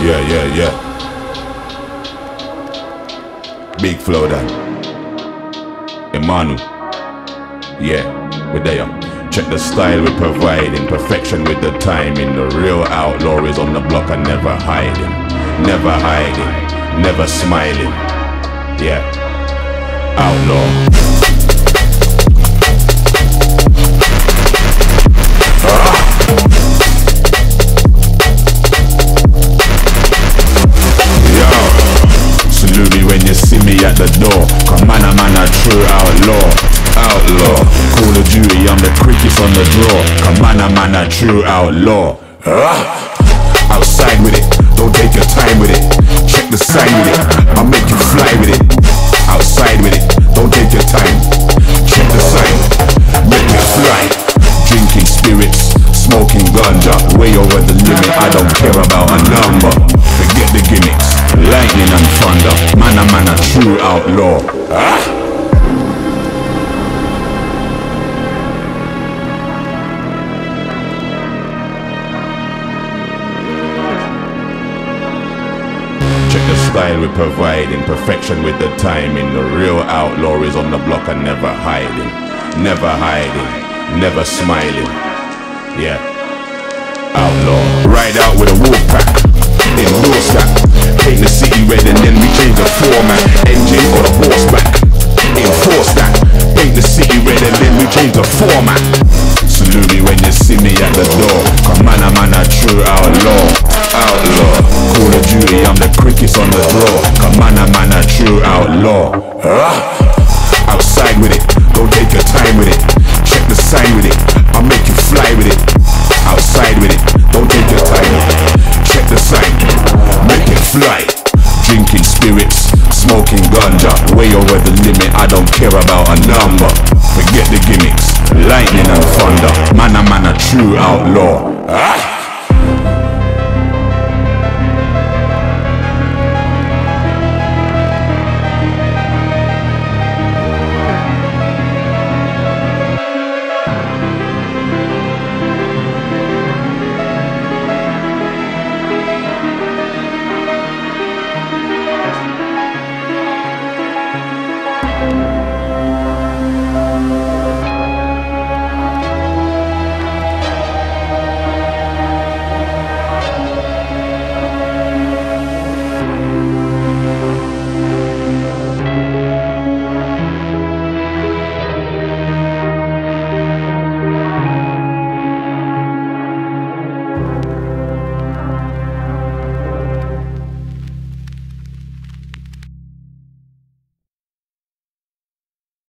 Yeah. Big flow then. Emmanuel. Yeah, we're there. Check the style we providing, perfection with the timing. The real outlaw is on the block and never hiding. Never hiding, never smiling. Yeah, outlaw. Salute me when you see me at the door. Come man, I'm a true outlaw. Outlaw, Call of Duty, I'm the quickest on the draw. Come man, I'm a true outlaw. Outside with it, don't take your time with it. Check the sign with it, I'll make you fly with it. Outside with it, don't take your time. Check the sign, make me fly. Drinking spirits, smoking ganja, way over the limit. I don't care about a number. Forget the gimmicks, lightning and thunder. Man, I'm a true outlaw. Check the style we providing, perfection with the timing. The real outlaw is on the block and never hiding. Never hiding, never smiling. Yeah, outlaw. Ride out with a wolf pack, endorse that. Paint the city red and then we change the format. Engine or the horseback, enforce that. Paint the city red and then we change the format. Salute me when you see me at the door. Come man, I'm a true outlaw. Outlaw, Call of Duty, I'm the quickest on the draw. Come man, I'm a true outlaw. Outside with it, don't take your time with it. Check the sign with it, I'll make you fly with it. Outside with it, don't take your time. Check the sign, make it fly. Drinking spirits, smoking ganja, way over the limit. I don't care about a number. Forget the gimmicks, lightning and thunder. Man, I'm a true outlaw.